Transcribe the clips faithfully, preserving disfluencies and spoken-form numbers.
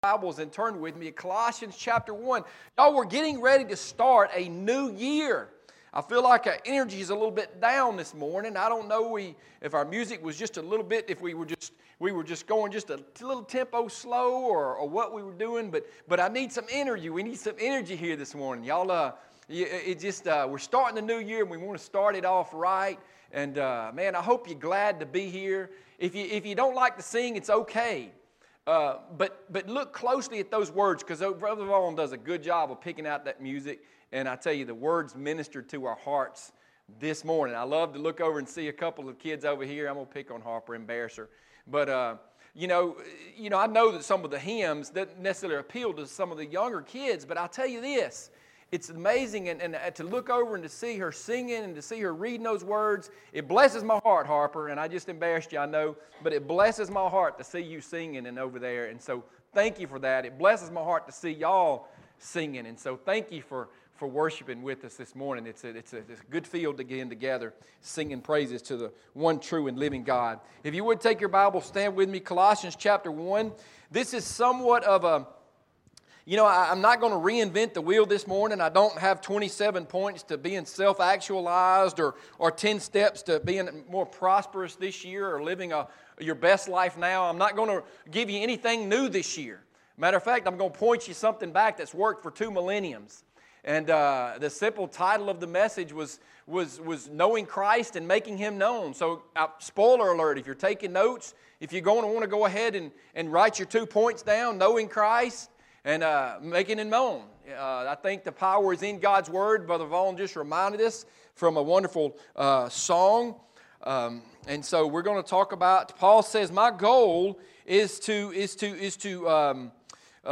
Bibles and turn with me to Colossians chapter one. Y'all, we're getting ready to start a new year. I feel like our energy is a little bit down this morning. I don't know we, if our music was just a little bit, if we were just we were just going just a little tempo slow or, or what we were doing, but but I need some energy. We need some energy here this morning. Y'all, uh, it just uh, we're starting the new year and we want to start it off right. And uh, man, I hope you're glad to be here. If you if you don't like to sing, it's okay. Uh, but but look closely at those words, because Brother Vaughn does a good job of picking out that music. And I tell you, the words ministered to our hearts this morning. I love to look over and see a couple of kids over here. I'm going to pick on Harper, embarrass her. But, uh, you know, you know, I know that some of the hymns don't necessarily appeal to some of the younger kids. But I'll tell you this. It's amazing, and, and to look over and to see her singing and to see her reading those words, it blesses my heart, Harper, and I just embarrassed you, I know, but it blesses my heart to see you singing and over there, and so thank you for that. It blesses my heart to see y'all singing, and so thank you for, for worshiping with us this morning. It's a, it's, a, it's a good feel to get in together, singing praises to the one true and living God. If you would take your Bible, stand with me, Colossians chapter one. This is somewhat of a You know, I, I'm not going to reinvent the wheel this morning. I don't have twenty-seven points to being self-actualized or, or ten steps to being more prosperous this year or living a, your best life now. I'm not going to give you anything new this year. Matter of fact, I'm going to point you something back that's worked for two millenniums. And uh, the simple title of the message was, was, was Knowing Christ and Making Him Known. So, uh, spoiler alert, if you're taking notes, if you're going to want to go ahead and, and write your two points down, Knowing Christ and uh, making it known. Uh, I think the power is in God's Word. Brother Vaughn just reminded us from a wonderful uh, song. Um, and so we're going to talk about, Paul says, my goal is to, is to, is to um, uh,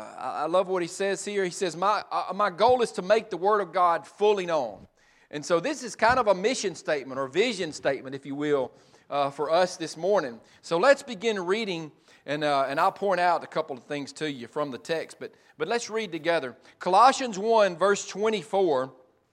I love what he says here. He says, my, uh, my goal is to make the Word of God fully known. And so this is kind of a mission statement or vision statement, if you will, uh, for us this morning. So let's begin reading. And, uh, and I'll point out a couple of things to you from the text, but, but let's read together. Colossians one, verse twenty-four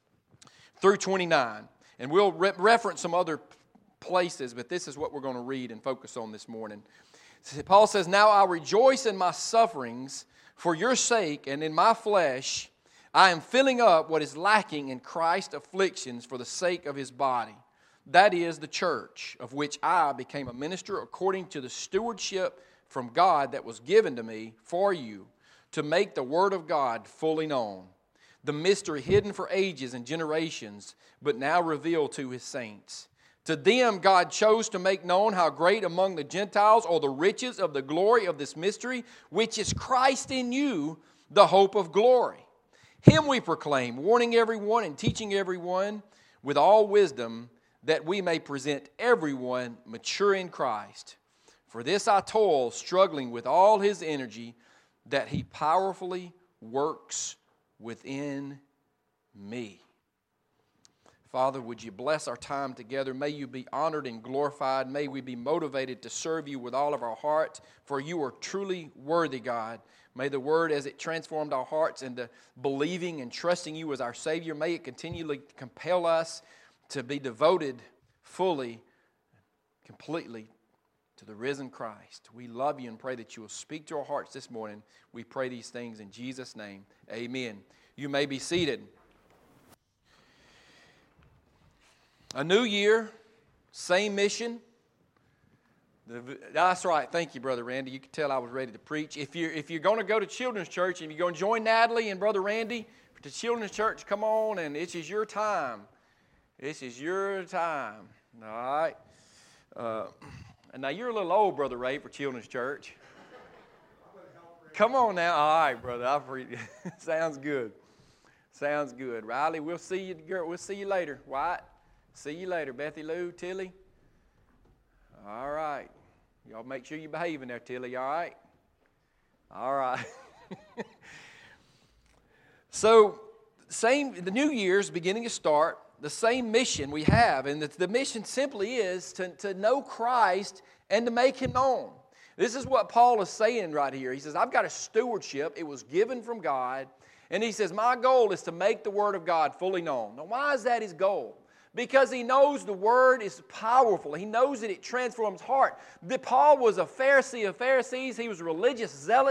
through twenty-nine. And we'll re- reference some other places, but this is what we're going to read and focus on this morning. Paul says, now I rejoice in my sufferings for your sake, and in my flesh I am filling up what is lacking in Christ's afflictions for the sake of His body. That is the church, of which I became a minister according to the stewardship from God that was given to me for you, to make the Word of God fully known, the mystery hidden for ages and generations, but now revealed to His saints. To them God chose to make known how great among the Gentiles are the riches of the glory of this mystery, which is Christ in you, the hope of glory. Him we proclaim, warning everyone and teaching everyone with all wisdom, that we may present everyone mature in Christ. For this I toil, struggling with all His energy, that He powerfully works within me. Father, would you bless our time together? May you be honored and glorified. May we be motivated to serve you with all of our heart, for you are truly worthy, God. May the Word, as it transformed our hearts into believing and trusting you as our Savior, may it continually compel us to be devoted fully, completely to the risen Christ. We love you and pray that you will speak to our hearts this morning. We pray these things in Jesus' name. Amen. You may be seated. A new year, same mission. The, that's right. Thank you, Brother Randy. You can tell I was ready to preach. If you're, if you're going to go to Children's Church and you're going to join Natalie and Brother Randy to Children's Church, come on, and this is your time. This is your time. All right. Uh, and now you're a little old, Brother Ray, for Children's Church. Come on now. All right, brother. I pre- Sounds good. Sounds good. Riley, we'll see you. Girl, we'll see you later. Wyatt, see you later. Bethy Lou, Tilly. All right. Y'all make sure you behave in there, Tilly. All right. All right. So, same. The New Year's beginning to start. The same mission we have, and the, the mission simply is to, to know Christ and to make Him known. This is what Paul is saying right here. He says, I've got a stewardship. It was given from God. And he says, my goal is to make the Word of God fully known. Now, why is that his goal? Because he knows the Word is powerful. He knows that it transforms heart. The, Paul was a Pharisee of Pharisees. He was a religious zealot.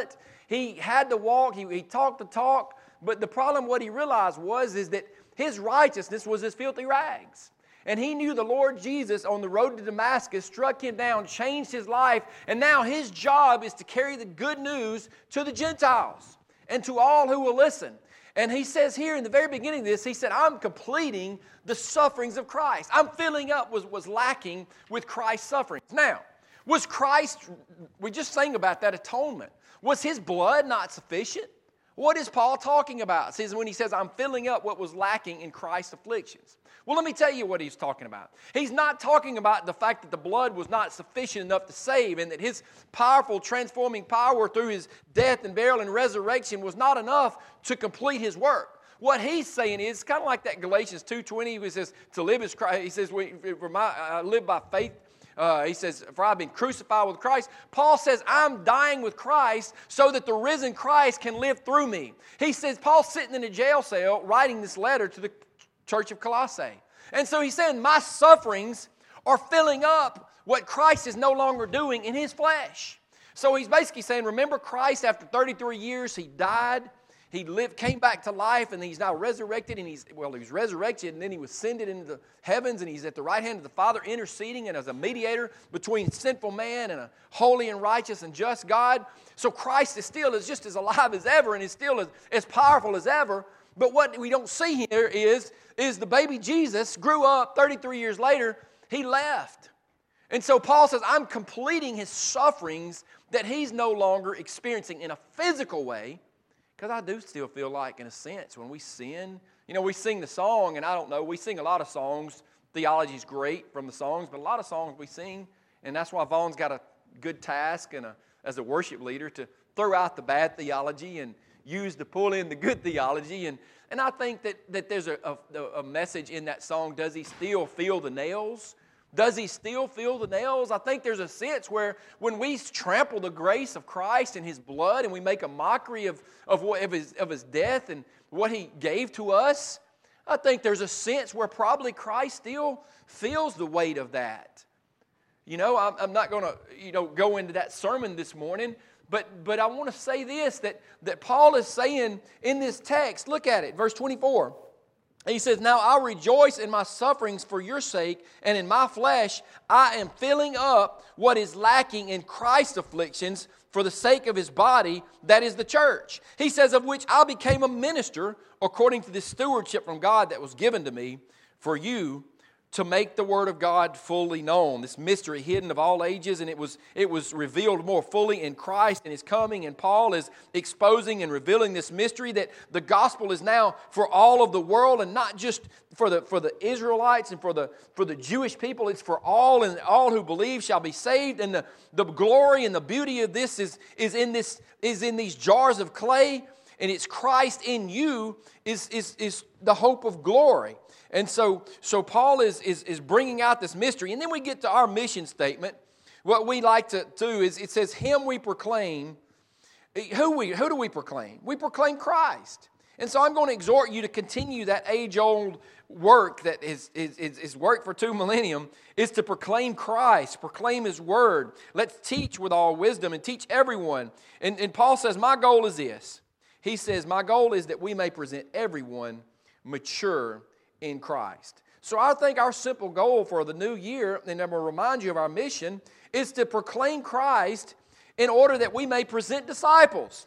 he had to walk, he, he talked the talk, but the problem, what he realized was, is that his righteousness was as filthy rags. And he knew the Lord Jesus on the road to Damascus struck him down, changed his life, and now his job is to carry the good news to the Gentiles and to all who will listen. And he says here in the very beginning of this, he said, I'm completing the sufferings of Christ. I'm filling up what was, was lacking with Christ's sufferings. Now, was Christ, we just sang about that atonement. Was his blood not sufficient? What is Paul talking about? It says when he says, I'm filling up what was lacking in Christ's afflictions. Well, let me tell you what he's talking about. He's not talking about the fact that the blood was not sufficient enough to save and that his powerful transforming power through his death and burial and resurrection was not enough to complete his work. What he's saying is kind of like that Galatians two twenty, he says, to live is Christ. He says, for my, I live by faith. Uh, he says, for I've been crucified with Christ. Paul says, I'm dying with Christ so that the risen Christ can live through me. He says, Paul's sitting in a jail cell writing this letter to the church of Colossae. And so he's saying, my sufferings are filling up what Christ is no longer doing in his flesh. So he's basically saying, remember Christ after thirty-three years, he died. He lived, came back to life, and he's now resurrected, and he's, well, he was resurrected, and then he was ascended into the heavens, and he's at the right hand of the Father interceding and as a mediator between sinful man and a holy and righteous and just God. So Christ is still is just as alive as ever, and is still as, as powerful as ever. But what we don't see here is, is the baby Jesus grew up thirty-three years later, he left. And so Paul says, I'm completing his sufferings that he's no longer experiencing in a physical way. Because I do still feel like, in a sense, when we sin, you know, we sing the song, and I don't know, we sing a lot of songs. Theology's great from the songs, but a lot of songs we sing, and that's why Vaughn's got a good task and a, as a worship leader to throw out the bad theology and use to pull in the good theology. And, and I think that, that there's a, a, a message in that song, does he still feel the nails? Does he still feel the nails? I think there's a sense where when we trample the grace of Christ and his blood and we make a mockery of, of, what, of, his, of his death and what he gave to us, I think there's a sense where probably Christ still feels the weight of that. You know, I'm, I'm not going to you know, go into that sermon this morning, but, but I want to say this, that, that Paul is saying in this text, look at it, verse twenty-four. He says, now I rejoice in my sufferings for your sake, and in my flesh I am filling up what is lacking in Christ's afflictions for the sake of his body, that is the church. He says, of which I became a minister according to the stewardship from God that was given to me for you to make the word of God fully known. This mystery hidden of all ages, and it was, it was revealed more fully in Christ and his coming. And Paul is exposing and revealing this mystery that the gospel is now for all of the world, and not just for the for the Israelites and for the for the Jewish people. It's for all, and all who believe shall be saved. And the, the glory and the beauty of this is, is in this is in these jars of clay, and it's Christ in you is is is the hope of glory. And so, so Paul is, is, is bringing out this mystery. And then we get to our mission statement. What we like to do is it says, him we proclaim. Who, we, who do we proclaim? We proclaim Christ. And so I'm going to exhort you to continue that age-old work that is, is, is, is work for two millennium, is to proclaim Christ, proclaim his word. Let's teach with all wisdom and teach everyone. And, and Paul says, my goal is this. He says, my goal is that we may present everyone mature in Christ. So I think our simple goal for the new year, and I'm going to remind you of our mission, is to proclaim Christ in order that we may present disciples,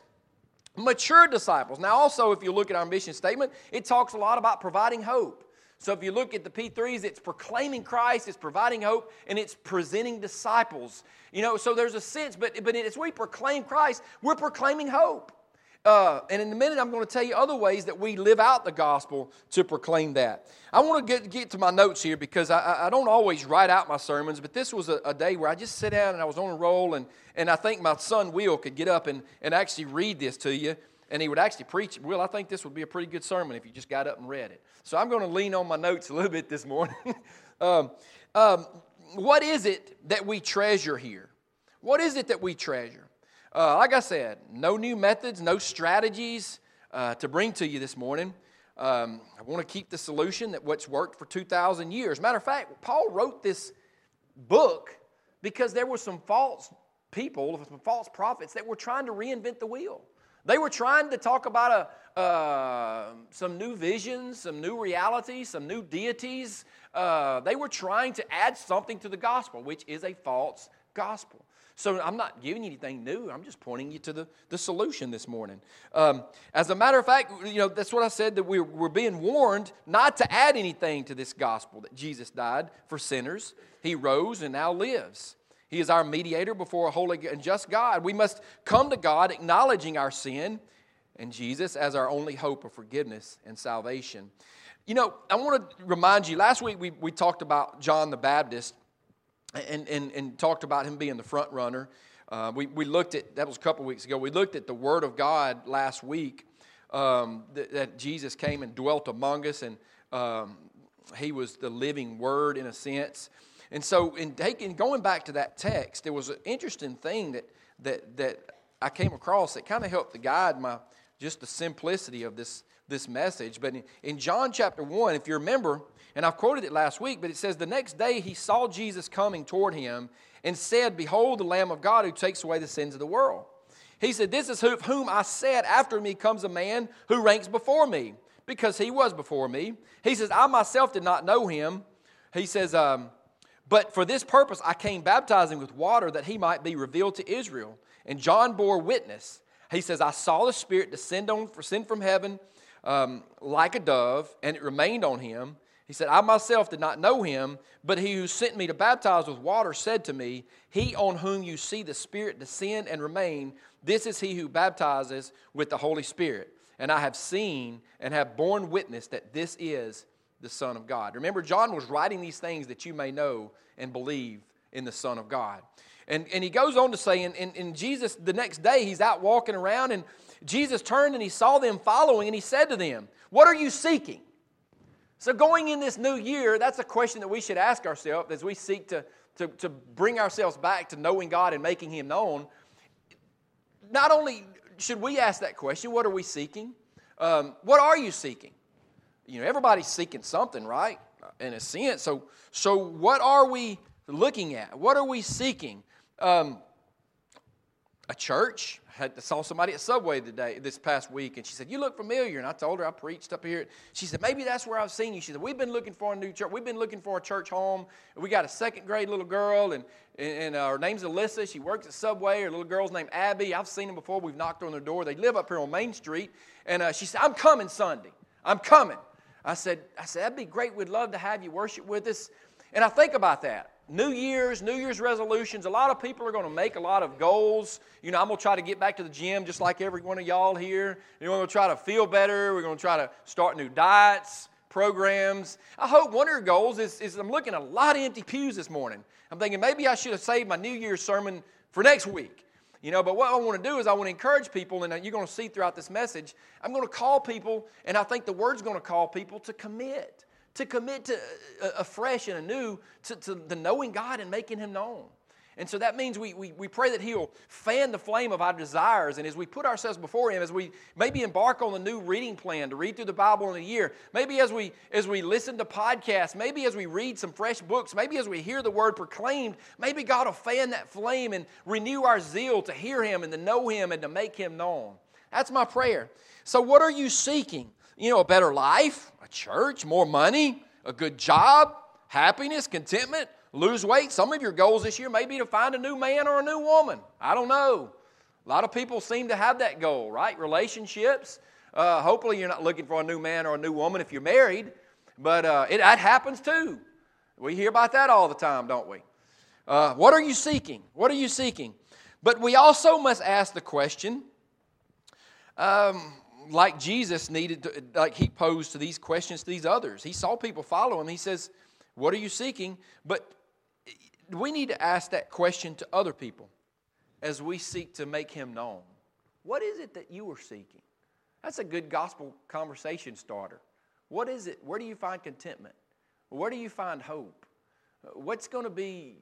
mature disciples. Now also, if you look at our mission statement, it talks a lot about providing hope. So if you look at the P threes, it's proclaiming Christ, it's providing hope, and it's presenting disciples. You know, so there's a sense, but, but as we proclaim Christ, we're proclaiming hope. Uh, and in a minute, I'm going to tell you other ways that we live out the gospel to proclaim that. I want to get, get to my notes here because I, I don't always write out my sermons, but this was a, a day where I just sit down and I was on a roll, and, and I think my son Will could get up and, and actually read this to you, and he would actually preach it. Will, I think this would be a pretty good sermon if you just got up and read it. So I'm going to lean on my notes a little bit this morning. um, um, what is it that we treasure here? What is it that we treasure? Uh, like I said, no new methods, no strategies uh, to bring to you this morning. Um, I want to keep the solution that what's worked for two thousand years. Matter of fact, Paul wrote this book because there were some false people, some false prophets that were trying to reinvent the wheel. They were trying to talk about a, uh, some new visions, some new realities, some new deities. Uh, they were trying to add something to the gospel, which is a false gospel. So I'm not giving you anything new. I'm just pointing you to the, the solution this morning. Um, as a matter of fact, you know, that's what I said, that we're, we're being warned not to add anything to this gospel, that Jesus died for sinners. He rose and now lives. He is our mediator before a holy and just God. We must come to God acknowledging our sin and Jesus as our only hope of forgiveness and salvation. You know, I want to remind you, last week we, we talked about John the Baptist. And, and, and talked about him being the front runner. Uh, we, we looked at, that was a couple weeks ago, we looked at the Word of God last week, um, that, that Jesus came and dwelt among us, and um, he was the living Word in a sense. And so in taking, going back to that text, there was an interesting thing that, that, that I came across that kind of helped to guide my, just the simplicity of this, this message. But in, in John chapter one, if you remember, and I've quoted it last week, but it says, the next day he saw Jesus coming toward him and said, behold, the Lamb of God who takes away the sins of the world. He said, this is who, whom I said, after me comes a man who ranks before me, because he was before me. He says, I myself did not know him. He says, um, but for this purpose I came baptizing with water, that he might be revealed to Israel. And John bore witness. He says, I saw the Spirit descend, on, descend from heaven um, like a dove, and it remained on him. He said, I myself did not know him, but he who sent me to baptize with water said to me, he on whom you see the Spirit descend and remain, this is he who baptizes with the Holy Spirit. And I have seen and have borne witness that this is the Son of God. Remember, John was writing these things that you may know and believe in the Son of God. And, and he goes on to say, and, and, and Jesus, the next day, he's out walking around, and Jesus turned and he saw them following, and he said to them, what are you seeking? So going in this new year, that's a question that we should ask ourselves as we seek to, to, to bring ourselves back to knowing God and making Him known. Not only should we ask that question, what are we seeking? Um, what are you seeking? You know, everybody's seeking something, right? In a sense. So, so what are we looking at? What are we seeking? Um, a church. I saw somebody at Subway today, this past week, and she said, you look familiar. And I told her, I preached up here. She said, maybe that's where I've seen you. She said, we've been looking for a new church. We've been looking for a church home. We got a second grade little girl, and, and uh, her name's Alyssa. She works at Subway. Her little girl's named Abby. I've seen them before. We've knocked on their door. They live up here on Main Street. And uh, she said, I'm coming Sunday. I'm coming. I said, I said, that'd be great. We'd love to have you worship with us. And I think about that. New Year's, New Year's resolutions. A lot of people are going to make a lot of goals. You know, I'm going to try to get back to the gym just like every one of y'all here. You know, we're going to try to feel better. We're going to try to start new diets, programs. I hope one of your goals is, is I'm looking at a lot of empty pews this morning. I'm thinking maybe I should have saved my New Year's sermon for next week. You know, but what I want to do is I want to encourage people, and you're going to see throughout this message, I'm going to call people, and I think the Word's going to call people to commit. To commit to afresh and anew to, to the knowing God and making Him known. And so that means we, we, we pray that He'll fan the flame of our desires. And as we put ourselves before Him, as we maybe embark on a new reading plan to read through the Bible in a year, maybe as we as we listen to podcasts, maybe as we read some fresh books, maybe as we hear the Word proclaimed, maybe God will fan that flame and renew our zeal to hear Him and to know Him and to make Him known. That's my prayer. So what are you seeking? You know, a better life, a church, more money, a good job, happiness, contentment, lose weight. Some of your goals this year may be to find a new man or a new woman. I don't know. A lot of people seem to have that goal, right? Relationships. Uh, hopefully you're not looking for a new man or a new woman if you're married, but uh, it that happens too. We hear about that all the time, don't we? Uh, what are you seeking? What are you seeking? But we also must ask the question, um, like Jesus needed to, like he posed to these questions to these others. He saw people follow him. He says, what are you seeking? But we need to ask that question to other people as we seek to make Him known. What is it that you are seeking? That's a good gospel conversation starter. What is it? Where do you find contentment? Where do you find hope? What's going to be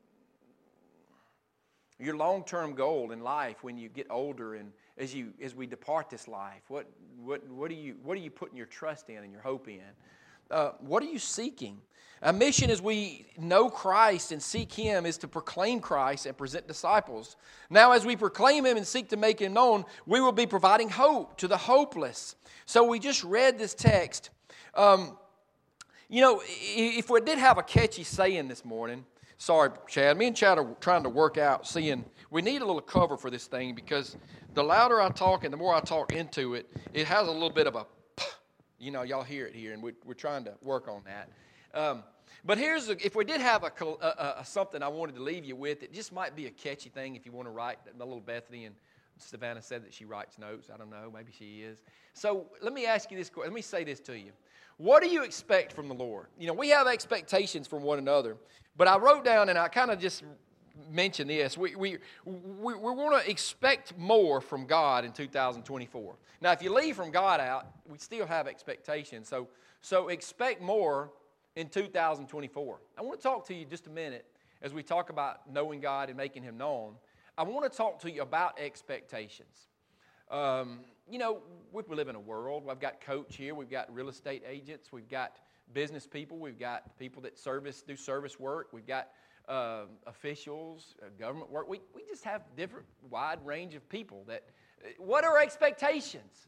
your long-term goal in life when you get older and as you as we depart this life? What what what do you what are you putting your trust in and your hope in? uh, what are you seeking? Our mission as we know Christ and seek Him is to proclaim Christ and present disciples. Now, as we proclaim Him and seek to make Him known, we will be providing hope to the hopeless. So we just read this text. Um, you know, if we did have a catchy saying this morning, sorry, Chad, me and Chad are trying to work out, seeing we need a little cover for this thing because the louder I talk and the more I talk into it, it has a little bit of a, you know, y'all hear it here, and we, we're trying to work on that. Um, But here's, a, if we did have a, a, a something I wanted to leave you with, it just might be a catchy thing if you want to write. My little Bethany and Savannah said that she writes notes. I don't know, maybe she is. So let me ask you this, let me say this to you. What do you expect from the Lord? You know, we have expectations from one another, but I wrote down and I kind of just mentioned this. We, we, we, we want to expect more from God in two thousand twenty-four. Now, if you leave from God out, we still have expectations. So, so expect more in two thousand twenty-four. I want to talk to you just a minute as we talk about knowing God and making Him known. I want to talk to you about expectations. Um, you know, we live in a world. We've got coach here. We've got real estate agents. We've got business people. We've got people that service do service work. We've got uh, officials, uh, government work. We, we just have different, wide range of people. That. What are expectations?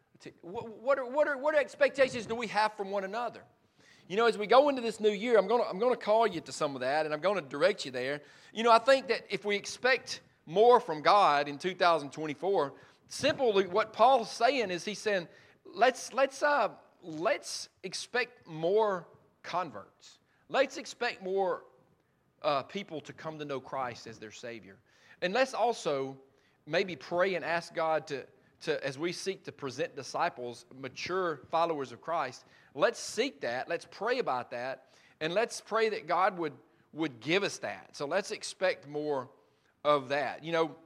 What, what, are, what, are, what are expectations do we have from one another? You know, as we go into this new year, I'm going to I'm going to call you to some of that, and I'm going to direct you there. You know, I think that if we expect more from God in two thousand twenty-four, simply what Paul's saying is he's saying, let's let's uh, let's expect more converts. Let's expect more uh, people to come to know Christ as their Savior, and let's also maybe pray and ask God to to as we seek to present disciples, mature followers of Christ. Let's seek that. Let's pray about that. And let's pray that God would, would give us that. So let's expect more of that. You know,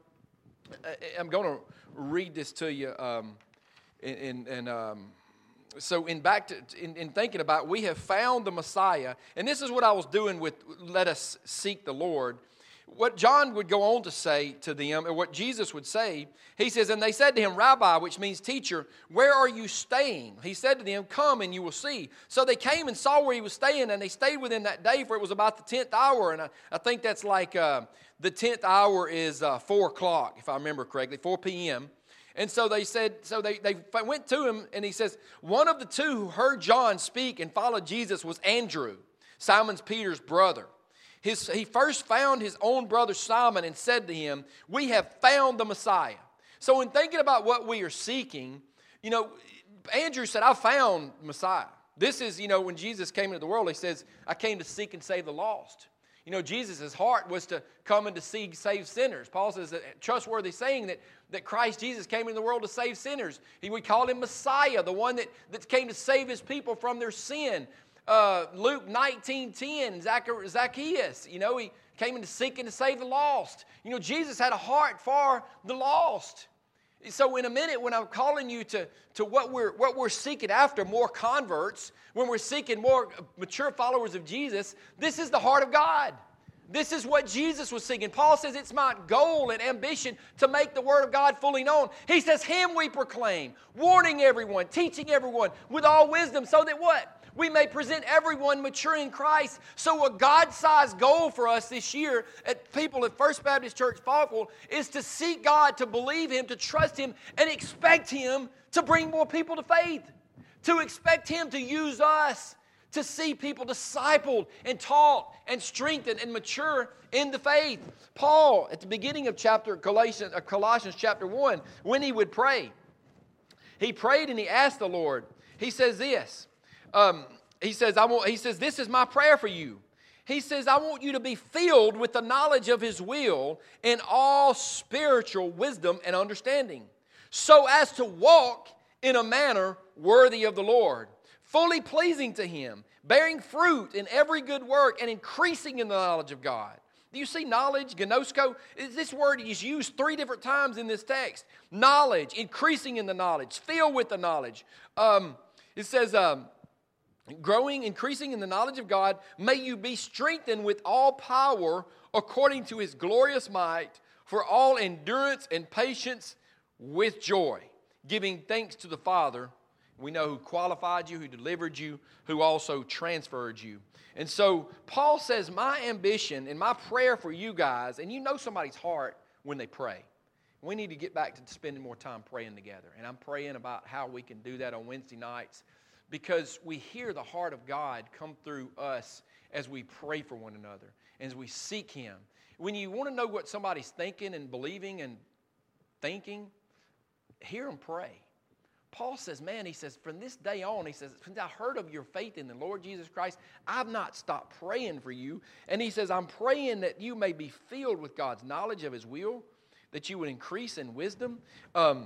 I'm going to read this to you. Um, and and um, so in back to in, in thinking about, we have found the Messiah. And this is what I was doing with let us seek the Lord. What John would go on to say to them, or what Jesus would say, he says, and they said to him, Rabbi, which means teacher, where are you staying? He said to them, come and you will see. So they came and saw where he was staying, and they stayed with him that day, for it was about the tenth hour. And I, I think that's like uh, the tenth hour is uh, four o'clock, if I remember correctly, four p.m. And so they said, so they, they went to him, and he says, one of the two who heard John speak and followed Jesus was Andrew, Simon Peter's brother. His, he first found his own brother Simon and said to him, we have found the Messiah. So in thinking about what we are seeking, you know, Andrew said, I found Messiah. This is, you know, when Jesus came into the world, he says, I came to seek and save the lost. You know, Jesus' heart was to come and to seek, save sinners. Paul says a trustworthy saying that, that Christ Jesus came into the world to save sinners. He would call him Messiah, the one that, that came to save his people from their sin. Uh, Luke nineteen ten, Zacchaeus, you know, he came in to seek and to save the lost. You know, Jesus had a heart for the lost. So in a minute, when I'm calling you to, to what we're what we're seeking after, more converts, when we're seeking more mature followers of Jesus, this is the heart of God. This is what Jesus was seeking. Paul says it's my goal and ambition to make the Word of God fully known. He says, Him we proclaim, warning everyone, teaching everyone with all wisdom, so that what? We may present everyone mature in Christ. So a God-sized goal for us this year at people at First Baptist Church Falkville is to seek God, to believe Him, to trust Him, and expect Him to bring more people to faith. To expect Him to use us to see people discipled and taught and strengthened and mature in the faith. Paul, at the beginning of chapter Colossians, uh, Colossians chapter one, when he would pray, he prayed and he asked the Lord. He says this. Um, he says, I want, he says, this is my prayer for you. He says, I want you to be filled with the knowledge of His will and all spiritual wisdom and understanding, so as to walk in a manner worthy of the Lord, fully pleasing to Him, bearing fruit in every good work and increasing in the knowledge of God. Do you see knowledge, gnosko? This word is used three different times in this text. Knowledge, increasing in the knowledge, filled with the knowledge. Um, it says... Um, Growing, increasing in the knowledge of God, may you be strengthened with all power according to His glorious might, for all endurance and patience with joy, giving thanks to the Father We know who qualified you, who delivered you, who also transferred you. And so Paul says, my ambition and my prayer for you guys, and you know somebody's heart when they pray. We need to get back to spending more time praying together. And I'm praying about how we can do that on Wednesday nights, because we hear the heart of God come through us as we pray for one another, as we seek Him. When you want to know what somebody's thinking and believing and thinking, hear them pray. Paul says, man, he says, from this day on, he says, since I heard of your faith in the Lord Jesus Christ, I've not stopped praying for you. And he says, I'm praying that you may be filled with God's knowledge of His will, that you would increase in wisdom. Um,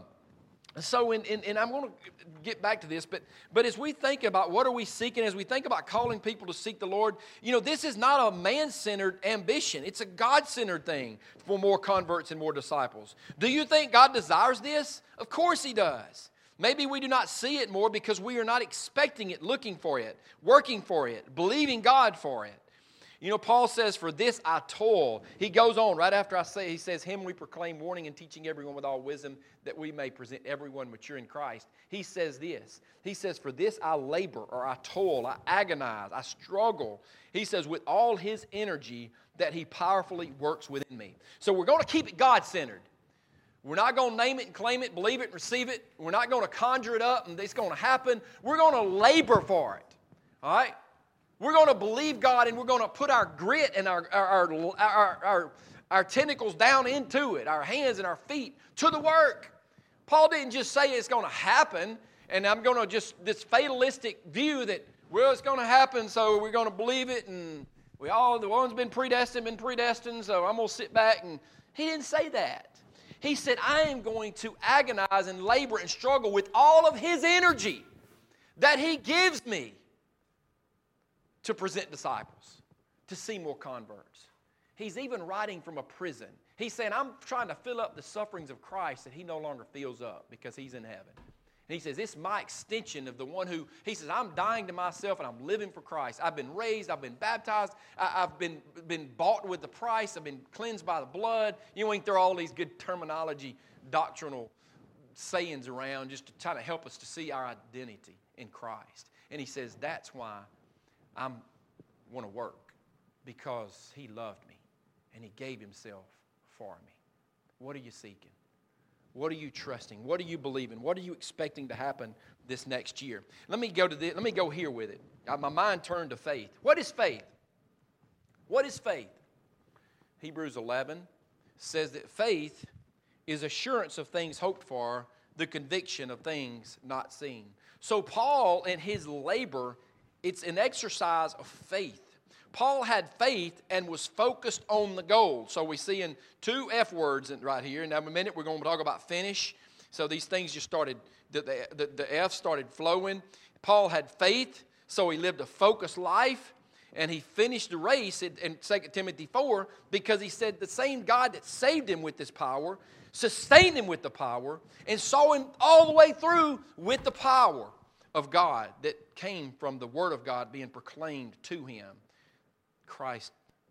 so, in, in, and I'm going to get back to this, but, but as we think about what are we seeking, as we think about calling people to seek the Lord, you know, this is not a man-centered ambition. It's a God-centered thing for more converts and more disciples. Do you think God desires this? Of course He does. Maybe we do not see it more because we are not expecting it, looking for it, working for it, believing God for it. You know, Paul says, for this I toil. He goes on right after I say, he says, him we proclaim, warning and teaching everyone with all wisdom, that we may present everyone mature in Christ. He says this. He says, for this I labor, or I toil, I agonize, I struggle. He says, with all His energy that He powerfully works within me. So we're going to keep it God-centered. We're not going to name it and claim it, believe it and receive it. We're not going to conjure it up and it's going to happen. We're going to labor for it. All right? We're going to believe God, and we're going to put our grit and our, our, our, our, our, our tentacles down into it, our hands and our feet to the work. Paul didn't just say it's going to happen, and I'm going to just, this fatalistic view that, well, it's going to happen, so we're going to believe it, and we all, the one's been predestined, been predestined, so I'm going to sit back. And he didn't say that. He said, I am going to agonize and labor and struggle with all of His energy that He gives me to present disciples, to see more converts. He's even writing from a prison. He's saying, I'm trying to fill up the sufferings of Christ that He no longer fills up because He's in heaven. And he says, this is my extension of the one who, he says, I'm dying to myself and I'm living for Christ. I've been raised, I've been baptized, I, I've been, been bought with the price, I've been cleansed by the blood. You know, we can throw all these good terminology, doctrinal sayings around just to try to help us to see our identity in Christ. And he says, that's why I want to work, because He loved me and He gave Himself for me. What are you seeking? What are you trusting? What are you believing? What are you expecting to happen this next year? Let me go to this, let me go here with it. My mind turned to faith. What is faith? What is faith? Hebrews eleven says that faith is assurance of things hoped for, the conviction of things not seen. So Paul, in his labor, it's an exercise of faith. Paul had faith and was focused on the goal. So we see in two F words right here. And now in a minute we're going to talk about finish. So these things just started, the, the, the F started flowing. Paul had faith, so he lived a focused life. And he finished the race in, in Second Timothy four because he said the same God that saved him with this power, sustained him with the power, and saw him all the way through with the power of God that came from the Word of God being proclaimed to him. Christ.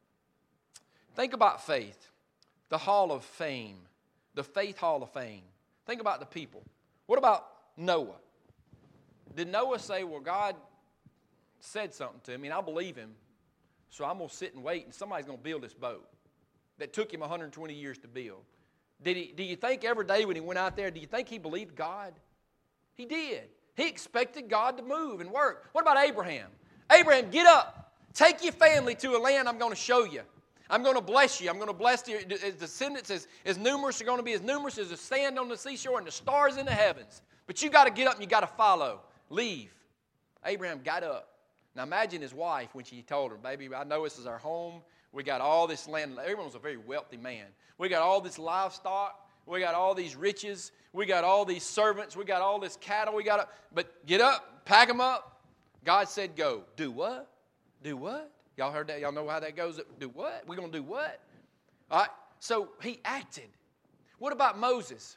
Think about faith, the Hall of Fame, the Faith Hall of Fame. Think about the people. What about Noah? Did Noah say, well, God said something to me, and I believe Him, so I'm going to sit and wait, and somebody's going to build this boat that took him one hundred twenty years to build? Did he? Do you think every day when he went out there, do you think he believed God? He did. He expected God to move and work. What about Abraham? Abraham, get up. Take your family to a land I'm going to show you. I'm going to bless you. I'm going to bless your descendants as, as numerous are going to be as numerous as the sand on the seashore and the stars in the heavens. But you got to get up and you got to follow. Leave. Abraham got up. Now imagine his wife when she told her, baby, I know this is our home. We got all this land. Abraham was a very wealthy man. We got all this livestock. We got all these riches. We got all these servants. We got all this cattle. We got to, but get up, pack them up. God said go. Do what? Do what? Y'all heard that? Y'all know how that goes? Do what? We're going to do what? All right. So he acted. What about Moses?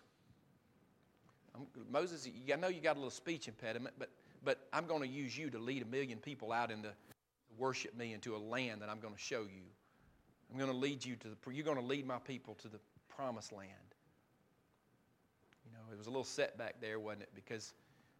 Moses, I know you got a little speech impediment, but but I'm going to use you to lead a million people out into worship me into a land that I'm going to show you. I'm going to lead you to the. You're going to lead my people to the promised land. You know, it was a little setback there, wasn't it? Because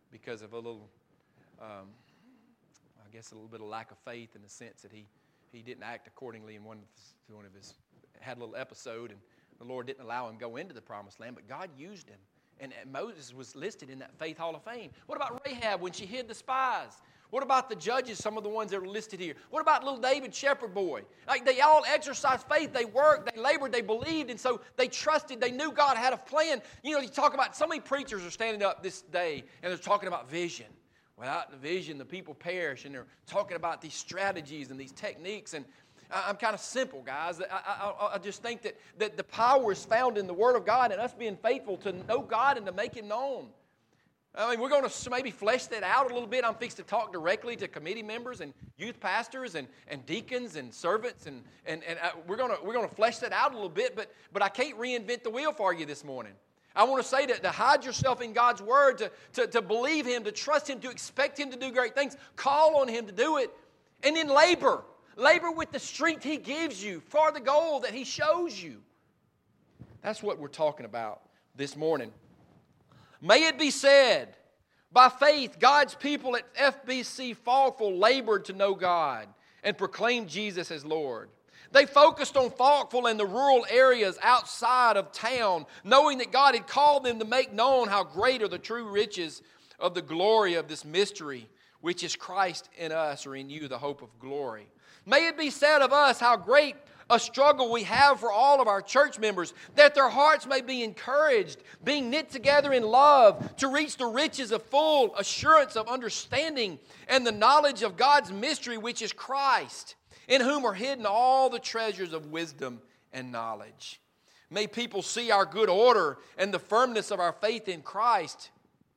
because of a little, um, I guess, a little bit of lack of faith in the sense that he, he didn't act accordingly in one of his, one of his, had a little episode, and the Lord didn't allow him to go into the promised land, but God used him. And, and Moses was listed in that Faith Hall of Fame. What about Rahab when she hid the spies? What about the judges, some of the ones that are listed here? What about little David, shepherd boy? Like, they all exercised faith. They worked, they labored, they believed, and so they trusted. They knew God had a plan. You know, you talk about, so many preachers are standing up this day, and they're talking about vision. Without the vision, the people perish, and they're talking about these strategies and these techniques. And I'm kind of simple, guys. I, I, I just think that, that the power is found in the Word of God and us being faithful to know God and to make Him known. I mean, we're going to maybe flesh that out a little bit. I'm fixed to talk directly to committee members and youth pastors and, and deacons and servants, and, and, and uh, we're going to we're going to flesh that out a little bit, but, but I can't reinvent the wheel for you this morning. I want to say that to hide yourself in God's Word, to, to, to believe Him, to trust Him, to expect Him to do great things, call on Him to do it, and then labor. Labor with the strength He gives you for the goal that He shows you. That's what we're talking about this morning. May it be said, by faith, God's people at F B C Falkville labored to know God and proclaimed Jesus as Lord. They focused on Falkville and the rural areas outside of town, knowing that God had called them to make known how great are the true riches of the glory of this mystery, which is Christ in us, or in you, the hope of glory. May it be said of us how great a struggle we have for all of our church members, that their hearts may be encouraged, being knit together in love, to reach the riches of full assurance of understanding and the knowledge of God's mystery, which is Christ, in whom are hidden all the treasures of wisdom and knowledge. May people see our good order and the firmness of our faith in Christ.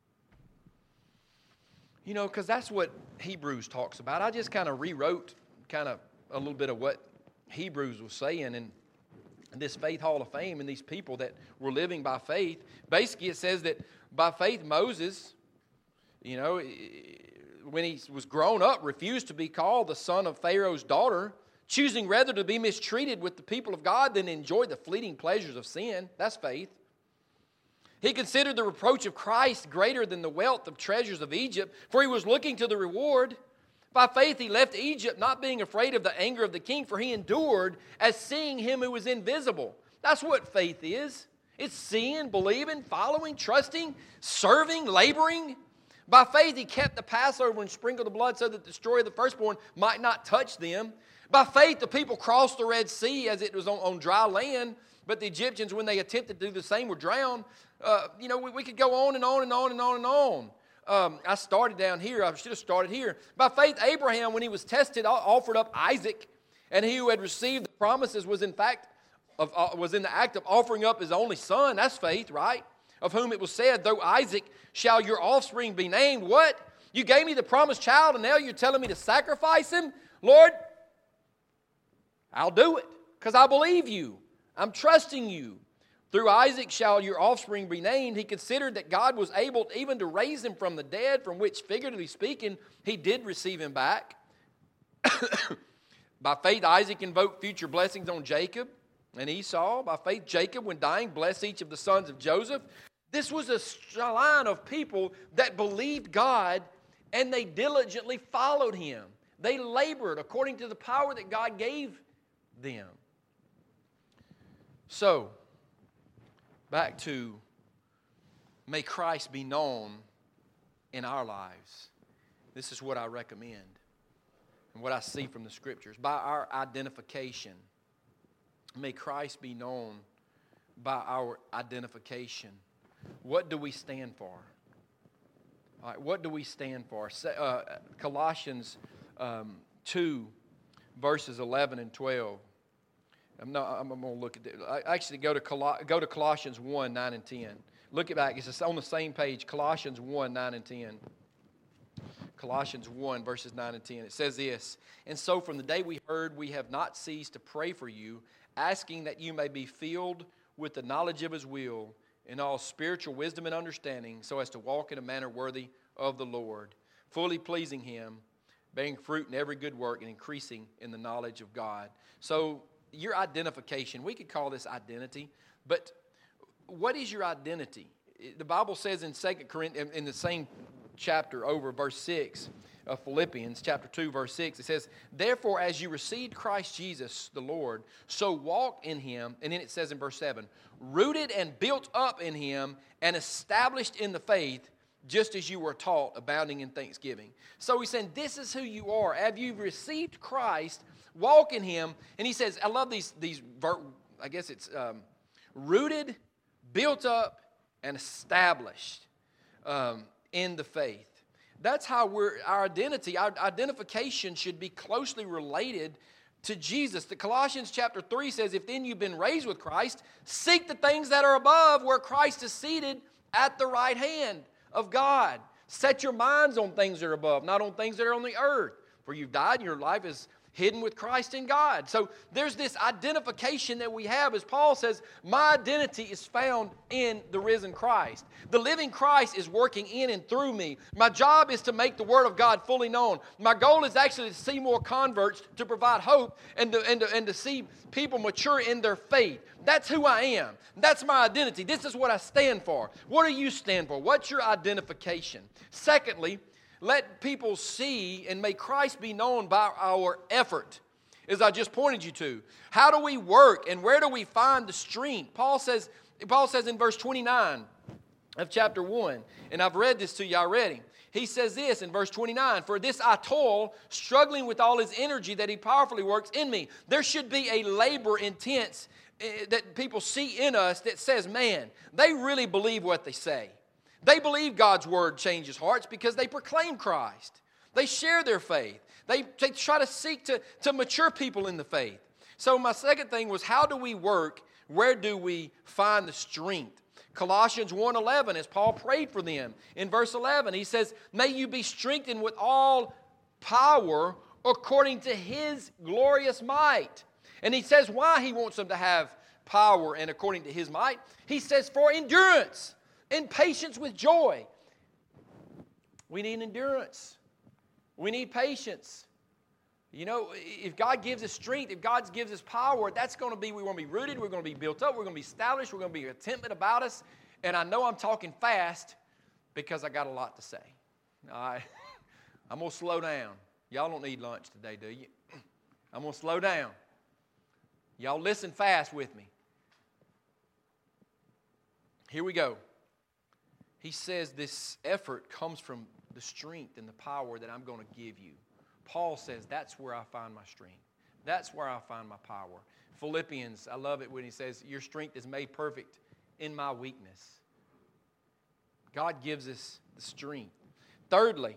You know, because that's what Hebrews talks about. I just kind of rewrote kind of a little bit of what Hebrews was saying in this Faith Hall of Fame, and these people that were living by faith. Basically, it says that by faith, Moses, you know, when he was grown up, refused to be called the son of Pharaoh's daughter, choosing rather to be mistreated with the people of God than enjoy the fleeting pleasures of sin. That's faith. He considered the reproach of Christ greater than the wealth of treasures of Egypt, for he was looking to the reward. By faith he left Egypt, not being afraid of the anger of the king, for he endured as seeing him who was invisible. That's what faith is. It's seeing, believing, following, trusting, serving, laboring. By faith he kept the Passover and sprinkled the blood so that the destroyer of the firstborn might not touch them. By faith the people crossed the Red Sea as it was on, on dry land, but the Egyptians, when they attempted to do the same, were drowned. Uh, you know, we, we could go on and on and on and on and on. Um, I started down here. I should have started here. By faith, Abraham, when he was tested, offered up Isaac, and he who had received the promises was in fact of, uh, was in the act of offering up his only son. That's faith, right? Of whom it was said, though Isaac shall your offspring be named. What? You gave me the promised child, and now you're telling me to sacrifice him? Lord, I'll do it because I believe you. I'm trusting you. Through Isaac shall your offspring be named. He considered that God was able even to raise him from the dead, from which, figuratively speaking, he did receive him back. By faith, Isaac invoked future blessings on Jacob and Esau. By faith, Jacob, when dying, blessed each of the sons of Joseph. This was a line of people that believed God, and they diligently followed him. They labored according to the power that God gave them. So, back to, may Christ be known in our lives. This is what I recommend and what I see from the Scriptures. By our identification, may Christ be known by our identification. What do we stand for? All right, what do we stand for? Uh, Colossians um, two, verses eleven and twelve. I'm, not, I'm going to look at it. I actually go to, Col- go to Colossians one, nine and ten. Look it back. It's on the same page. Colossians one, nine and ten. Colossians one, verses nine and ten. It says this, and so from the day we heard, we have not ceased to pray for you, asking that you may be filled with the knowledge of His will in all spiritual wisdom and understanding, so as to walk in a manner worthy of the Lord, fully pleasing Him, bearing fruit in every good work and increasing in the knowledge of God. So, your identification, we could call this identity, but what is your identity? The Bible says in Second Corinthians, in the same chapter over, verse six of Philippians, chapter two, verse six. It says, therefore, as you received Christ Jesus the Lord, so walk in Him. And then it says in verse seven, rooted and built up in Him and established in the faith, just as you were taught, abounding in thanksgiving. So he's saying, this is who you are. Have you received Christ, walk in Him. And he says, I love these, these I guess it's um, rooted, built up, and established um, in the faith. That's how we're, our identity, our identification should be closely related to Jesus. The Colossians chapter three says, if then you've been raised with Christ, seek the things that are above where Christ is seated at the right hand of God. Set your minds on things that are above, not on things that are on the earth. For you've died and your life is hidden with Christ in God. So there's this identification that we have. As Paul says, my identity is found in the risen Christ. The living Christ is working in and through me. My job is to make the Word of God fully known. My goal is actually to see more converts, to provide hope, and to, and to, and to see people mature in their faith. That's who I am. That's my identity. This is what I stand for. What do you stand for? What's your identification? Secondly, let people see and may Christ be known by our effort, as I just pointed you to. How do we work and where do we find the strength? Paul says, Paul says in verse twenty-nine of chapter one, and I've read this to you already. He says this in verse twenty-nine, for this I toil, struggling with all His energy that He powerfully works in me. There should be a labor intense uh, that people see in us that says, man, they really believe what they say. They believe God's Word changes hearts because they proclaim Christ. They share their faith. They, they try to seek to, to mature people in the faith. So my second thing was, how do we work? Where do we find the strength? Colossians one eleven, as Paul prayed for them, in verse eleven, he says, may you be strengthened with all power according to His glorious might. And he says why he wants them to have power and according to His might. He says for endurance and patience with joy. We need endurance. We need patience. You know, if God gives us strength, if God gives us power, that's going to be, we're going to be rooted, we're going to be built up, we're going to be established, we're going to be contentment about us. And I know I'm talking fast because I got a lot to say. All right? I'm going to slow down. Y'all don't need lunch today, do you? I'm going to slow down. Y'all listen fast with me. Here we go. He says this effort comes from the strength and the power that I'm going to give you. Paul says that's where I find my strength. That's where I find my power. Philippians, I love it when he says, your strength is made perfect in my weakness. God gives us the strength. Thirdly,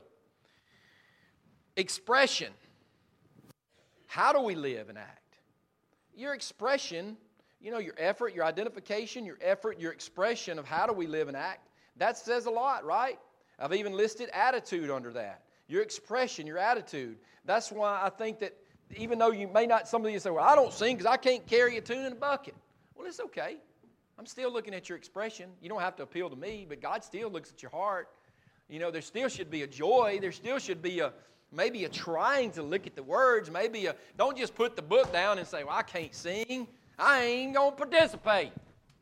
expression. How do we live and act? Your expression, you know, your effort, your identification, your effort, your expression of how do we live and act. That says a lot, right? I've even listed attitude under that. Your expression, your attitude. That's why I think that even though you may not, some of you say, well, I don't sing because I can't carry a tune in a bucket. Well, it's okay. I'm still looking at your expression. You don't have to appeal to me, but God still looks at your heart. You know, there still should be a joy. There still should be a, maybe a trying to look at the words. Maybe a, don't just put the book down and say, well, I can't sing. I ain't going to participate.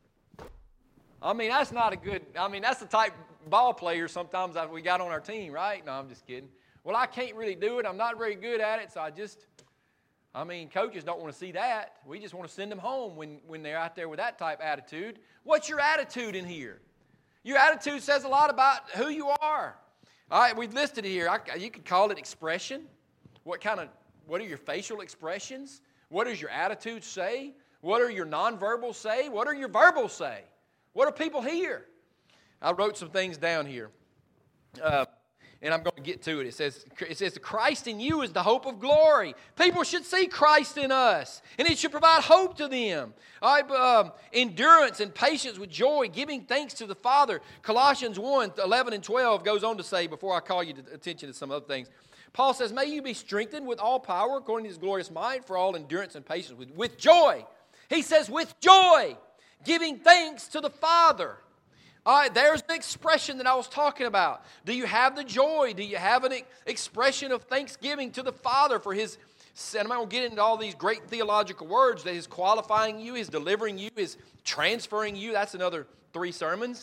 I mean, that's not a good, I mean, that's the type ball player sometimes that we got on our team, right? No, I'm just kidding. Well, I can't really do it. I'm not very good at it, so I just, I mean, coaches don't want to see that. We just want to send them home when, when they're out there with that type attitude. What's your attitude in here? Your attitude says a lot about who you are. All right, we've listed it here. I, you could call it expression. What kind of, what are your facial expressions? What does your attitude say? What are your nonverbals say? What are your verbals say? What do people hear? I wrote some things down here, uh, and I'm going to get to it. It says, it says, Christ in you is the hope of glory. People should see Christ in us, and it should provide hope to them. All right, um, endurance and patience with joy, giving thanks to the Father. Colossians one, eleven and twelve goes on to say, before I call you to attention to some other things, Paul says, may you be strengthened with all power according to His glorious might for all endurance and patience with, with joy. He says, with joy. Giving thanks to the Father. All right, there's the expression that I was talking about. Do you have the joy? Do you have an expression of thanksgiving to the Father for His, and I'm not going to get into all these great theological words, that He's qualifying you, He's delivering you, He's transferring you. That's another three sermons.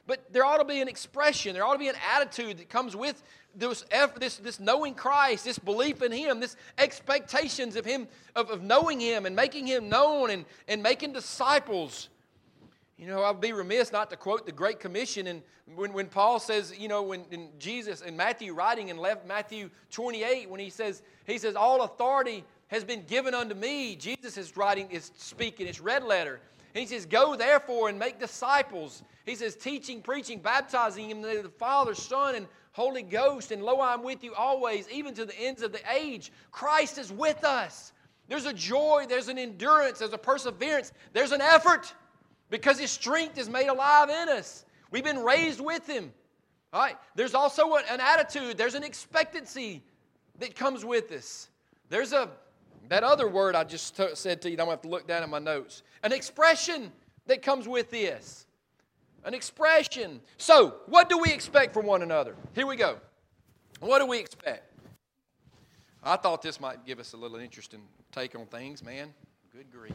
But there ought to be an expression. There ought to be an attitude that comes with this, this, this knowing Christ, this belief in Him, this expectations of Him, of, of knowing Him and making Him known and, and making disciples. You know, I'd be remiss not to quote the Great Commission. And when, when Paul says, you know, when in Jesus, in Matthew writing in Matthew twenty-eight, when he says, he says, all authority has been given unto me. Jesus is writing, is speaking, it's red letter. And he says, go therefore and make disciples. He says, teaching, preaching, baptizing in the name of the Father, Son, and Holy Ghost. And lo, I'm with you always, even to the ends of the age. Christ is with us. There's a joy, there's an endurance, there's a perseverance, there's an effort. Because His strength is made alive in us. We've been raised with Him. All right? There's also an attitude. There's an expectancy that comes with us. There's a, that other word I just t- said to you, I'm going to have to look down at my notes. An expression that comes with this. An expression. So, what do we expect from one another? Here we go. What do we expect? I thought this might give us a little interesting take on things, man. Good grief.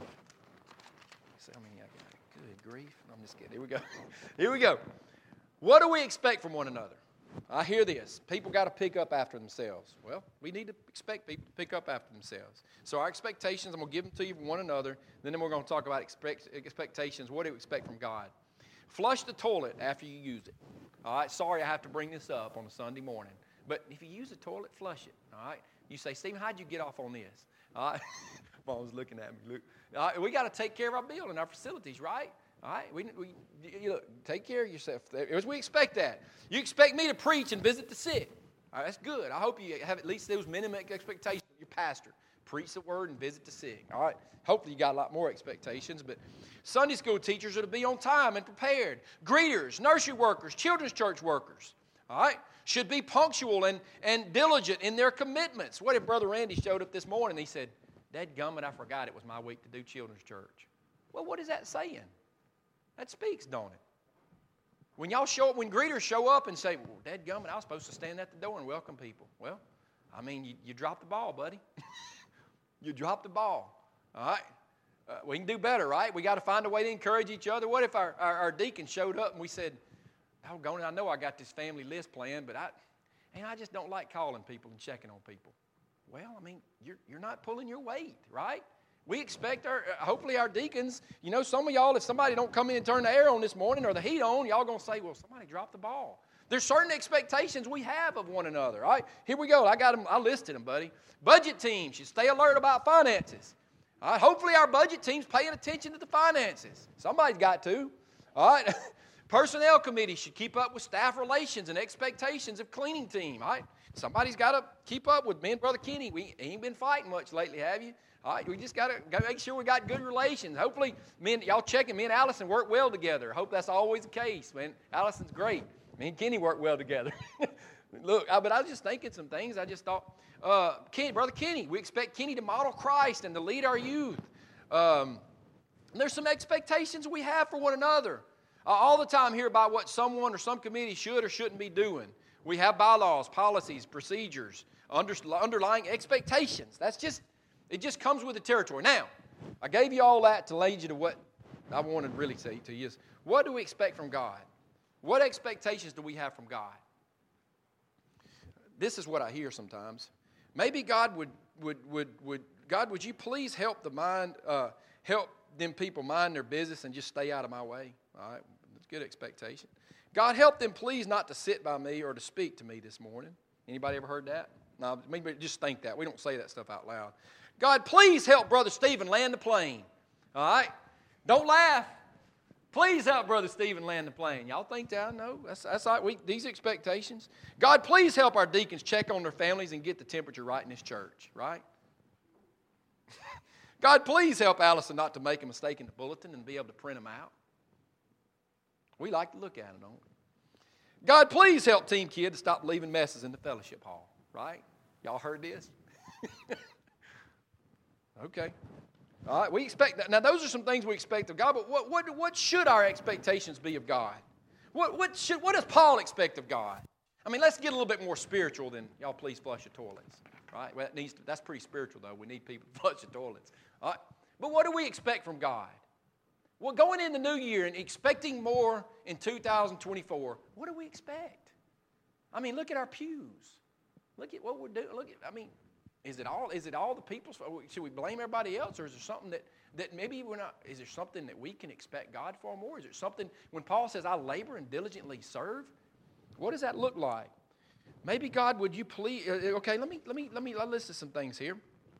I mean, I got good grief. I'm just kidding. Here we go. Here we go. What do we expect from one another? I hear this. People got to pick up after themselves. Well, we need to expect people to pick up after themselves. So our expectations, I'm going to give them to you from one another. Then we're going to talk about expect, expectations. What do you expect from God? Flush the toilet after you use it. All right. Sorry I have to bring this up on a Sunday morning. But if you use the toilet, flush it. All right. You say, Stephen, how'd you get off on this? All right. Mom's looking at me. Look. All right, we got to take care of our building, our facilities, right? All right, we, we you look, take care of yourself. As we expect that. You expect me to preach and visit the sick. All right, that's good. I hope you have at least those minimum expectations of your pastor. Preach the word and visit the sick. All right, hopefully you got a lot more expectations. But Sunday school teachers are to be on time and prepared. Greeters, nursery workers, children's church workers, all right, should be punctual and, and diligent in their commitments. What if Brother Randy showed up this morning and he said, dadgummit, I forgot it was my week to do children's church. Well, what is that saying? That speaks, don't it? When y'all show up, when greeters show up and say, well, dadgummit, I was supposed to stand at the door and welcome people. Well, I mean, you, you dropped the ball, buddy. You dropped the ball. All right? Uh, we can do better, right? We got to find a way to encourage each other. What if our, our, our deacon showed up and we said, doggone it, I know I got this family list planned, but I, and I just don't like calling people and checking on people. Well, I mean, you're, you're not pulling your weight, right? We expect our, hopefully our deacons, you know, some of y'all, if somebody don't come in and turn the air on this morning or the heat on, y'all going to say, well, somebody dropped the ball. There's certain expectations we have of one another, all right? Here we go. I got them. I listed them, buddy. Budget team should stay alert about finances. All right? Hopefully our budget team's paying attention to the finances. Somebody's got to, all right? Personnel committee should keep up with staff relations and expectations of cleaning team, all right? Somebody's got to keep up with me and Brother Kenny. We ain't been fighting much lately, have you? All right, we just got to make sure we got good relations. Hopefully, me and y'all checking. Me and Allison work well together. I hope that's always the case, man. Allison's great. Me and Kenny work well together. Look, I, but I was just thinking some things. I just thought, uh, Kenny, Brother Kenny, we expect Kenny to model Christ and to lead our youth. Um, there's some expectations we have for one another. Uh, all the time hear about what someone or some committee should or shouldn't be doing. We have bylaws, policies, procedures, under, underlying expectations. That's just, it just comes with the territory. Now, I gave you all that to lead you to what I wanted to really say to you is, what do we expect from God? What expectations do we have from God? This is what I hear sometimes. Maybe God would, would, would, would God, would you please help the mind, uh, help them people mind their business and just stay out of my way? All right, that's a good expectation. God, help them please not to sit by me or to speak to me this morning. Anybody ever heard that? No, maybe just think that. We don't say that stuff out loud. God, please help Brother Stephen land the plane. All right? Don't laugh. Please help Brother Stephen land the plane. Y'all think that? No, that's, that's like we, these expectations. God, please help our deacons check on their families and get the temperature right in this church, right? God, please help Allison not to make a mistake in the bulletin and be able to print them out. We like to look at them, don't we? God, please help Team Kid to stop leaving messes in the fellowship hall, right? Y'all heard this? Okay. All right, we expect that. Now, those are some things we expect of God, but what, what, what should our expectations be of God? What, what, should, what does Paul expect of God? I mean, let's get a little bit more spiritual than, y'all please flush your toilets, right? Well, that needs to, that's pretty spiritual, though. We need people to flush the toilets, all right? But what do we expect from God? Well, going in the new year and expecting more in two thousand twenty-four, what do we expect? I mean, look at our pews. Look at what we're doing. Look at, I mean, is it all, is it all the people's? Should we blame everybody else, or is there something that, that maybe we're not, is there something that we can expect God for more? Is there something, when Paul says, I labor and diligently serve, what does that look like? Maybe God, would you please, okay, let me, let me, let me, I'll list some things here.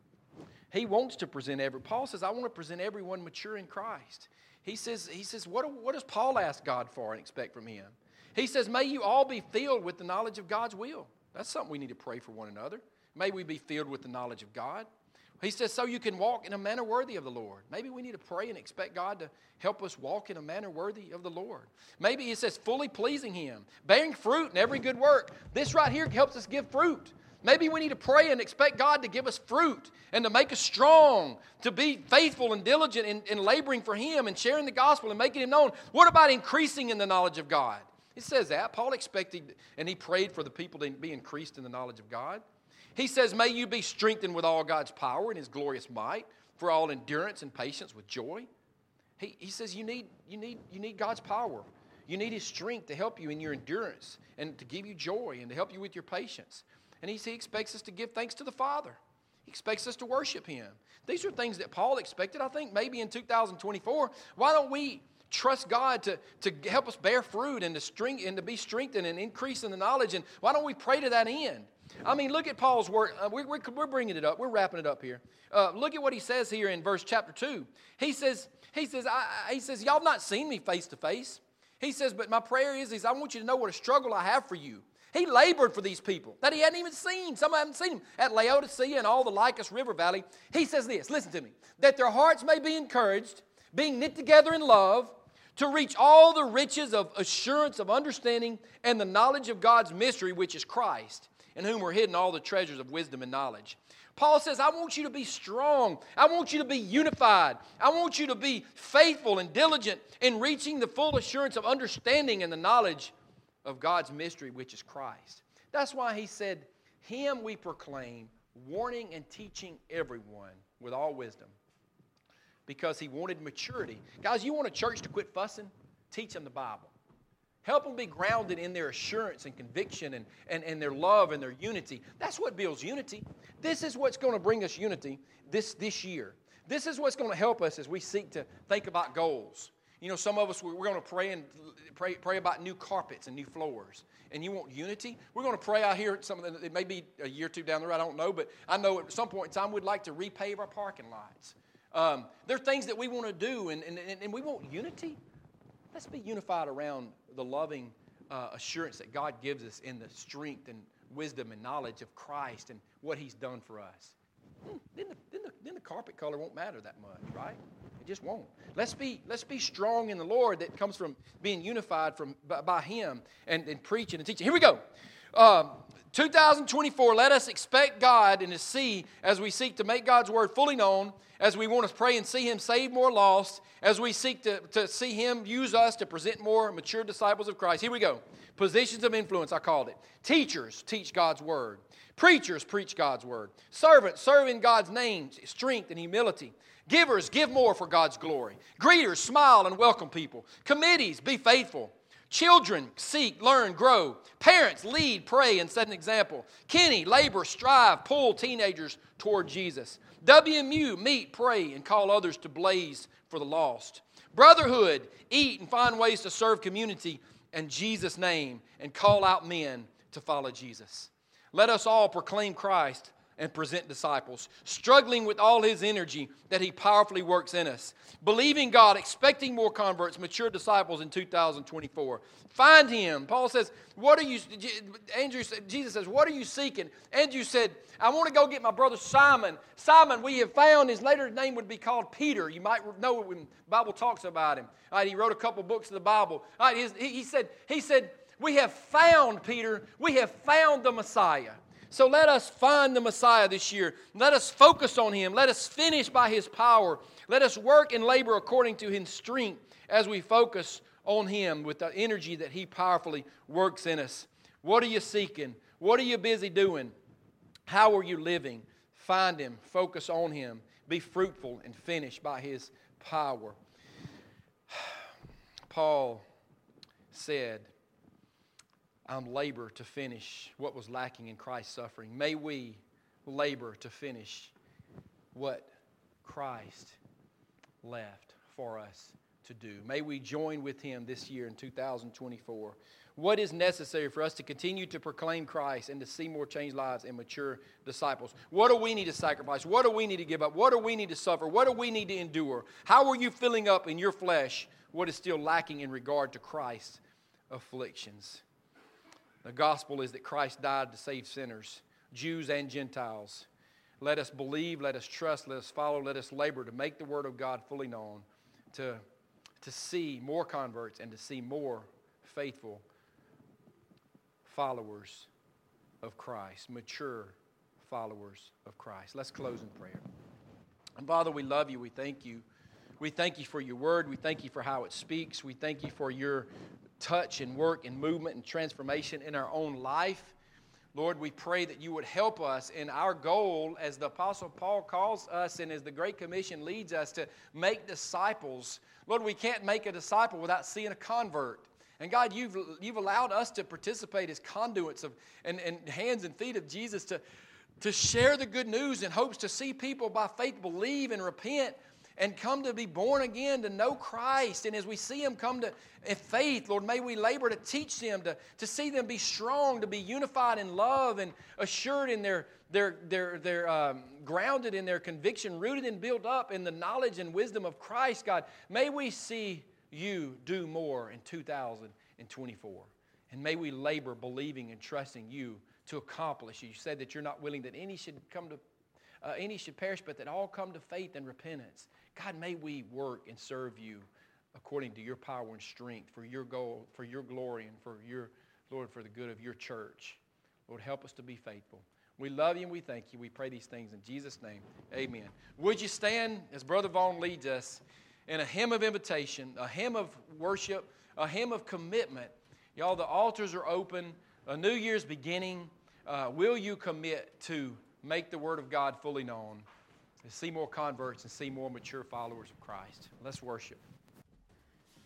He wants to present every, Paul says, I want to present everyone mature in Christ. He says, he says, what, what does Paul ask God for and expect from him? He says, may you all be filled with the knowledge of God's will. That's something we need to pray for one another. May we be filled with the knowledge of God. He says, so you can walk in a manner worthy of the Lord. Maybe we need to pray and expect God to help us walk in a manner worthy of the Lord. Maybe he says, fully pleasing Him, bearing fruit in every good work. This right here helps us give fruit. Maybe we need to pray and expect God to give us fruit and to make us strong, to be faithful and diligent in, in laboring for Him and sharing the gospel and making Him known. What about increasing in the knowledge of God? It says that. Paul expected and he prayed for the people to be increased in the knowledge of God. He says, may you be strengthened with all God's power and His glorious might for all endurance and patience with joy. He, he says you need, you, need, you need God's power. You need His strength to help you in your endurance and to give you joy and to help you with your patience. And he, he expects us to give thanks to the Father. He expects us to worship Him. These are things that Paul expected. I think maybe in two thousand twenty-four, why don't we trust God to, to help us bear fruit and to, string, and to be strengthened and increase in the knowledge? And why don't we pray to that end? I mean, look at Paul's work. Uh, we're, we're, we're bringing it up. We're wrapping it up here. Uh, look at what he says here in verse chapter two. He says, he says, I, I, he says, y'all have not seen me face to face. He says, but my prayer is, is I want you to know what a struggle I have for you. He labored for these people that he hadn't even seen. Some haven't seen him at Laodicea and all the Lycus River Valley. He says this, listen to me, that their hearts may be encouraged, being knit together in love, to reach all the riches of assurance of understanding and the knowledge of God's mystery, which is Christ, in whom are hidden all the treasures of wisdom and knowledge. Paul says, I want you to be strong. I want you to be unified. I want you to be faithful and diligent in reaching the full assurance of understanding and the knowledge of God's mystery, which is Christ. That's why he said, Him we proclaim, warning and teaching everyone with all wisdom. Because he wanted maturity. Guys, you want a church to quit fussing? Teach them the Bible. Help them be grounded in their assurance and conviction and, and, and their love and their unity. That's what builds unity. This is what's going to bring us unity this, this year. This is what's going to help us as we seek to think about goals. You know, some of us, we're going to pray and pray, pray about new carpets and new floors. And you want unity? We're going to pray out here. Some of the, it may be a year or two down the road, I don't know. But I know at some point in time we'd like to repave our parking lots. Um, there are things that we want to do, and, and, and we want unity. Let's be unified around the loving uh, assurance that God gives us in the strength and wisdom and knowledge of Christ and what He's done for us. Hmm, then, the, then, the, then the carpet color won't matter that much, right? It just won't. Let's be, let's be strong in the Lord. That comes from being unified from, by, by Him and, and preaching and teaching. Here we go. Um, two thousand twenty-four, let us expect God and to see as we seek to make God's Word fully known, as we want to pray and see Him save more lost, as we seek to, to see Him use us to present more mature disciples of Christ. Here we go. Positions of influence, I called it. Teachers teach God's Word. Preachers preach God's Word. Servants serve in God's name, strength and humility. Givers give more for God's glory. Greeters smile and welcome people. Committees be faithful. Children seek, learn, grow. Parents lead, pray, and set an example. Kenny, labor, strive, pull teenagers toward Jesus. W M U, meet, pray, and call others to blaze for the lost. Brotherhood, eat and find ways to serve community in Jesus' name and call out men to follow Jesus. Let us all proclaim Christ and present disciples, struggling with all His energy that He powerfully works in us. Believing God, expecting more converts, mature disciples in two thousand twenty-four. Find Him. Paul says, what are you, Andrew, Jesus says, what are you seeking? Andrew said, I want to go get my brother Simon. Simon, we have found, his later name would be called Peter. You might know it when the Bible talks about him. All right, he wrote a couple books of the Bible. All right, his, he, he said, he said, we have found, Peter, we have found the Messiah. So let us find the Messiah this year. Let us focus on Him. Let us finish by His power. Let us work and labor according to His strength as we focus on Him with the energy that He powerfully works in us. What are you seeking? What are you busy doing? How are you living? Find Him. Focus on Him. Be fruitful and finish by His power. Paul said, I'm labor to finish what was lacking in Christ's suffering. May we labor to finish what Christ left for us to do. May we join with Him this year in two thousand twenty-four. What is necessary for us to continue to proclaim Christ and to see more changed lives and mature disciples? What do we need to sacrifice? What do we need to give up? What do we need to suffer? What do we need to endure? How are you filling up in your flesh what is still lacking in regard to Christ's afflictions? The gospel is that Christ died to save sinners, Jews and Gentiles. Let us believe, let us trust, let us follow, let us labor to make the Word of God fully known, to, to see more converts and to see more faithful followers of Christ, mature followers of Christ. Let's close in prayer. And Father, we love you. We thank you. We thank you for your word. We thank you for how it speaks. We thank you for your touch and work and movement and transformation in our own life. Lord, we pray that you would help us in our goal, as the Apostle Paul calls us and as the Great Commission leads us, to make disciples. Lord, we can't make a disciple without seeing a convert. And God, you've, you've allowed us to participate as conduits of and, and hands and feet of Jesus to, to share the good news in hopes to see people by faith believe and repent and come to be born again, to know Christ. And as we see them come to in faith, Lord, may we labor to teach them, to, to see them be strong, to be unified in love and assured in their, their, their, their um, grounded in their conviction, rooted and built up in the knowledge and wisdom of Christ. God, may we see you do more in two thousand twenty-four. And may we labor believing and trusting you to accomplish. You said that you're not willing that any should come to uh, any should perish, but that all come to faith and repentance. God, may we work and serve you according to your power and strength for your goal, for your glory, and for your, Lord, for the good of your church. Lord, help us to be faithful. We love you and we thank you. We pray these things in Jesus' name. Amen. Would you stand as Brother Vaughn leads us in a hymn of invitation, a hymn of worship, a hymn of commitment. Y'all, the altars are open. A new year's beginning. Uh, will you commit to make the Word of God fully known, to see more converts and see more mature followers of Christ? Let's worship.